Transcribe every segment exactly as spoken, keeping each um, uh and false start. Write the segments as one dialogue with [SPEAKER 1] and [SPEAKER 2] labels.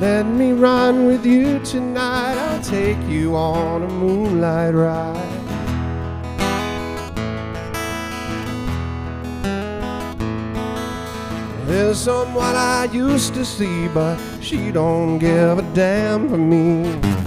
[SPEAKER 1] Let me run with you tonight. I'll take you on a moonlight ride. There's someone I used to see, but she don't give a damn for me.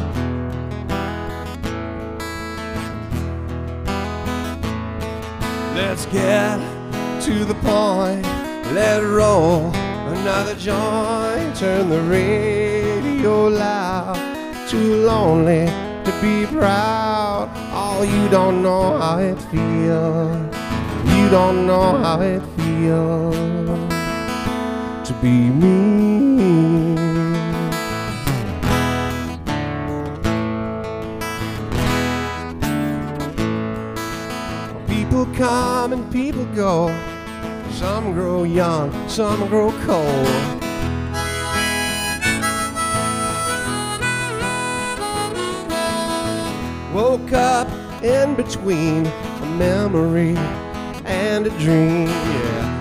[SPEAKER 1] Let's get to the point, let it roll another joint. Turn the radio loud, too lonely to be proud. Oh, you don't know how it feels, you don't know how it feels to be me. People come and people go, some grow young, some grow cold. Woke up in between a memory and a dream, yeah.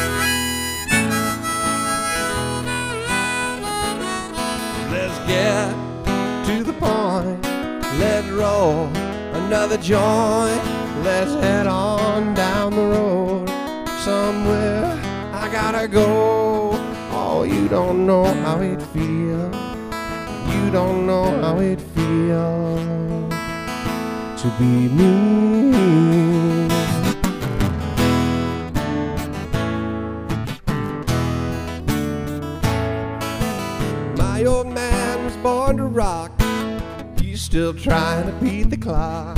[SPEAKER 1] Let's get to the point, let it roll another joint. Let's head on down the road somewhere. I gotta go. Oh, you don't know how it feels, you don't know how it feels to be me. My old man was born to rock, he's still trying to beat the clock.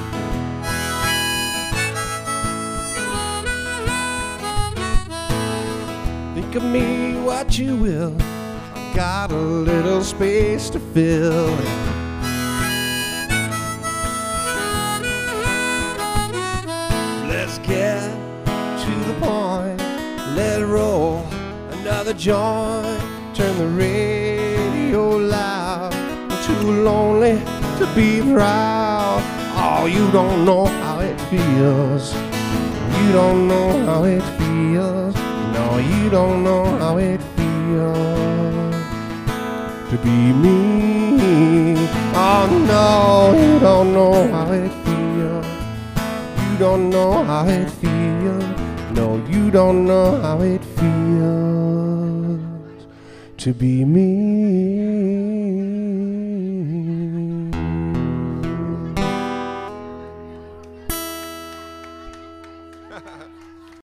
[SPEAKER 1] Think of me what you will, I've got a little space to fill. Let's get to the point, let it roll another joint. Turn the radio loud, I'm too lonely to be proud. Oh, you don't know how it feels, you don't know how it feels. No, you don't know how it feels to be me. Oh no, you don't know how it feels, you don't know how it feels. No, you don't know how it feels to be me.